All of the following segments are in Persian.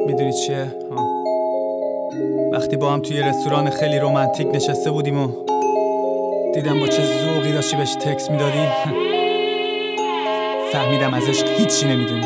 میدونی چیه؟ وقتی با هم توی رستوران خیلی رومانتیک نشسته بودیم و دیدم با چه ذوقی داشتی بهش تکست میدادی، فهمیدم از عشق هیچی نمیدونی.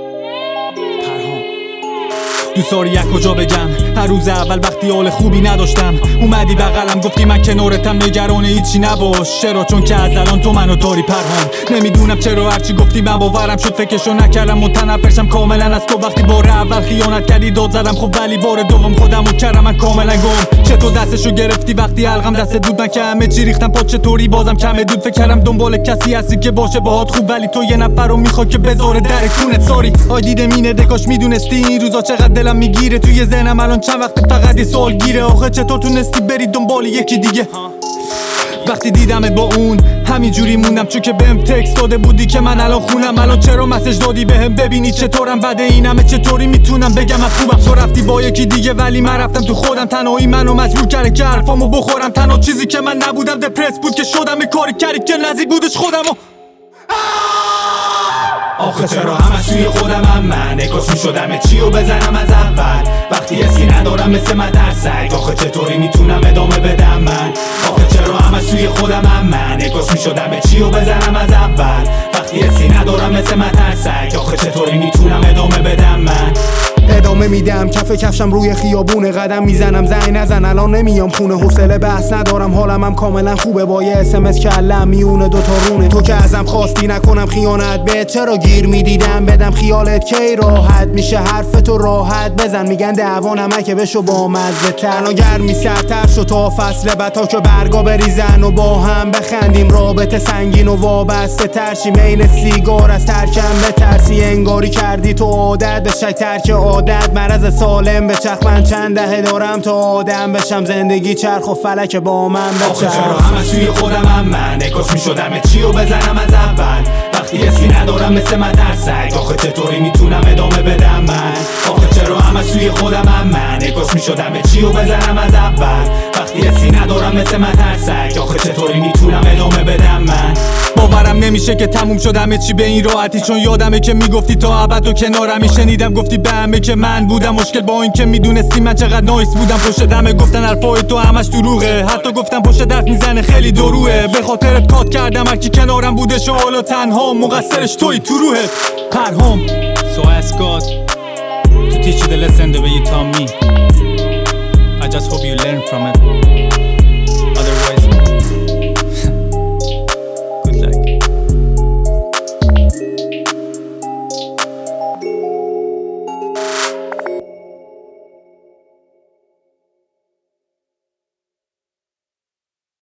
دوست داری یک کجا بگم؟ هر روز اول وقتی حال خوبی نداشتم اومدی بغلم گفتی من کنارتم، نگران هیچی نباش. چرا؟ چون که از الان تو منو داری پرهام. نمیدونم چرا هرچی گفتی من باورم شد، فکرشو نکردم متنفرشم کاملا از تو. وقتی بار اول خیانت کردی داد زدم، خب ولی بار دوم خودمو کردم من کاملا گم. چطور دستشو گرفتی وقتی حلقم دست دود؟ من که همه چی ریختم پا، چطوری بازم کمه دود؟ فکر کردم دنبال کسی هستی که باشه باهات خوب، ولی تو یه نفر رو میخوای که بذاره در کونت. ساری آی دیده مینه دکاش میدونستی این روزا چقدر دلم میگیره. توی ذهنم الان چند وقت فقط یه سوال گیره، آخه چطور تونستی بری دنبال یکی دیگه؟ وقتی دیدمت با اون همینجوری موندم، چون که بهم تکست داده بودی که من الان خونم. الان چرا مسیج دادی بهم ببینی چطورم؟ بعد این همه چطوری میتونم بگم من خوبم؟ تو رفتی با یکی دیگه ولی من رفتم تو خودم. تنهایی منو مجبور کرده که حرفامو بخورم. تنها چیزی که من نبودم دپرس بود که شدم یه کاری کردی که نزدیک بودش خودمو. آخه چرا همش توی خودمم؟ من نگاش میشدم چیو بزنم از اول وقتی حسی ندارم مثل مدرسک. آخه چطوری میتونم ادامه بدم من؟ آخه چرا همش توی خودمم؟ من نگاش میشدم چیو بزنم از اول وقتی حسی ندارم مثل مدرسک. آخه چطوری میتونم ادامه بدم من؟ ادامه میدم کف کفشم روی خیابونه، قدم میزنم زنگ نزن الان نمیام خونه. حوصله بحث ندارم حالم هم کاملا خوبه، با یه SMS که علم میونه دوتا رونه. تو که ازم خواستی نکنم خیانت بهت، چرا گیر میدیدم بدم خیالت کی راحت میشه؟ حرف تو راحت بزن، میگن دعوا نمکه بشو با مزه تر. الان گرمی سرتر شد تا فصل بتا که برگا بریزن و با هم بخندیم. رابطه سنگین و وابسته ترشیم، عین سیگار از ترکم بترسی. انگاری کردی تو عادت بشک ترک عادت، مرض سالم به چرخ. من چند دهه دارم تا آدم بشم، زندگی چرخ و فلک با من بچرخ. آخه چرا همش توی خودمم؟ من نگاش میشدم چیو بزنم از اول وقتی حسی ندارم مثل مدرسک. آخه چطوری میتونم ادامه بدم من؟ آخه چرا همش توی خودمم؟ من نگاش میشدم چیو بزنم از اول وقتی حسی ندارم مثل مدرسک. آخه چطوری میتونم ادامه بدم من؟ باورم نمیشه که تموم شدم چی به این راحتی، چون یادمه که میگفتی تا ابد و کنارمی. شنیدم گفتی به همه که من بودم مشکل، با این که میدونستی من چقدر نایس بودم. پشت دمه گفتن حرفای تو همش دروغه، حتی گفتم پشت دست میزنه خیلی دروه. به خاطرت کات کردم هرکی کنارم بودش و حالا تنها مقصرش توی تو روحت پرهام. So ask God to teach you the lesson the way you taught me. I just hope you learn from it.